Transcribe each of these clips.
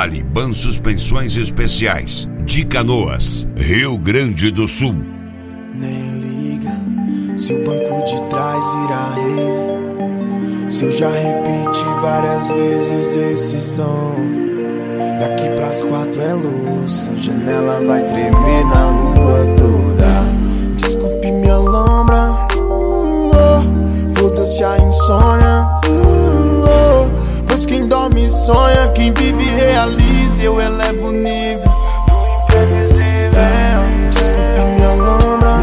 Talibã Suspensões Especiais, de Canoas, Rio Grande do Sul. Nem liga se o banco de trás virar rave, se eu já repeti várias vezes esse som. Daqui pras 4 é luz, a janela vai tremer na rua toda. Desculpe minha lombra, foda-se a insônia, pois quem dorme sonha, quem vive realiza, eu elevo o nível do imprevisível. Desculpe minha lombra,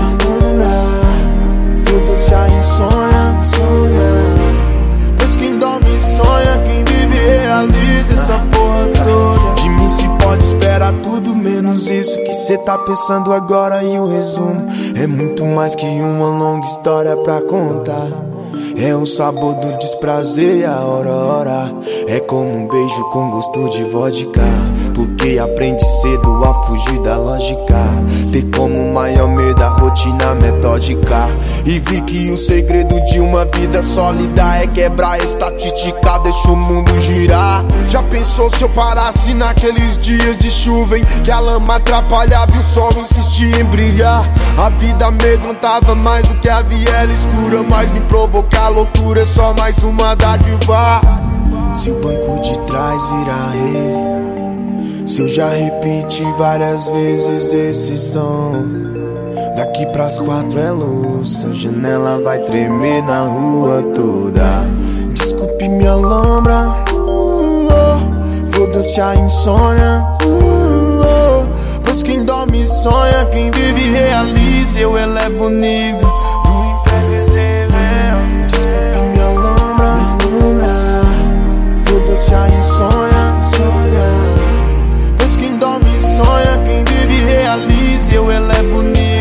foda-se a insônia, pois quem dorme sonha, quem vive realiza essa porra toda. De mim se pode esperar tudo menos isso que cê tá pensando agora. E o resumo é muito mais que uma longa história pra contar. É o sabor do desprazer e a hora. É como um beijo com gosto de vodka, porque aprende cedo a fugir da lógica. Ter como maior medo a rotina metódica. E vi que o segredo de uma vida sólida é quebrar a estatística, deixa o mundo girar. Já pensou se eu parasse naqueles dias de chuva em que a lama atrapalhava e o sol insistia em brilhar? A vida amedrontava mais do que a viela escura, mas me provocar loucura é só mais uma dádiva. Se o banco de trás virar rave, se eu já repeti várias vezes esse som. Daqui pras 4 é luz, a janela vai tremer na rua toda. Desculpe minha lombra, foda-se a insônia, pois quem dorme sonha, quem vive realiza, eu elevo o nível do imprevisível. Desculpe minha lombra, foda-se a insônia, pois quem dorme sonha, quem vive realiza, eu elevo o nível.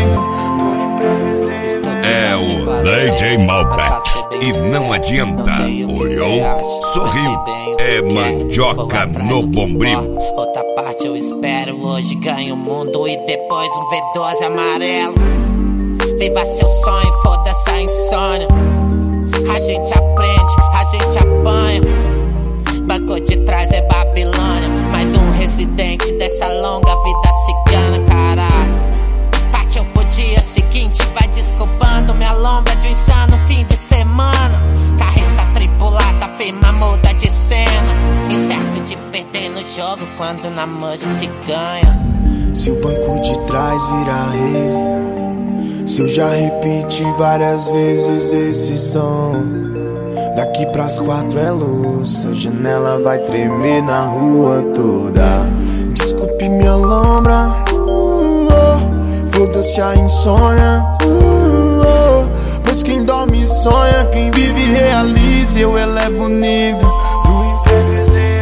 É o DJ Malbec e não adianta. Olhou, sorriu, é mandioca no bombril. Outra parte eu espero, hoje ganho o mundo e depois um V12 amarelo. Viva seu sonho, foda-se a insônia. A gente aprende, a gente apanha. Banco de trás é Babilônia, mais um residente dessa longa vida cigana, caralho. Partiu pro dia seguinte, vai desculpando minha lombra de um insano fim de semana. Carreta tripulada, firma muda de cena, incerto de perder no jogo quando na manja se ganha. Se o banco de trás virar rave, se eu já repeti várias vezes esse som. Daqui pras 4 é luz, a janela vai tremer na rua toda. Desculpe minha lombra, foda-se a insônia, pois quem dorme sonha, quem vive realiza, eu elevo o nível do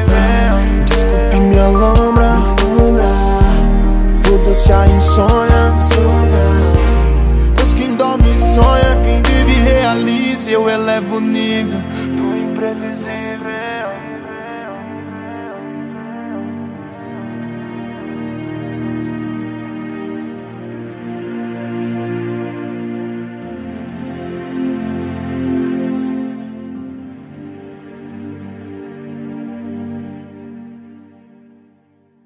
imprevisível. Desculpe minha lombra, foda-se a insônia,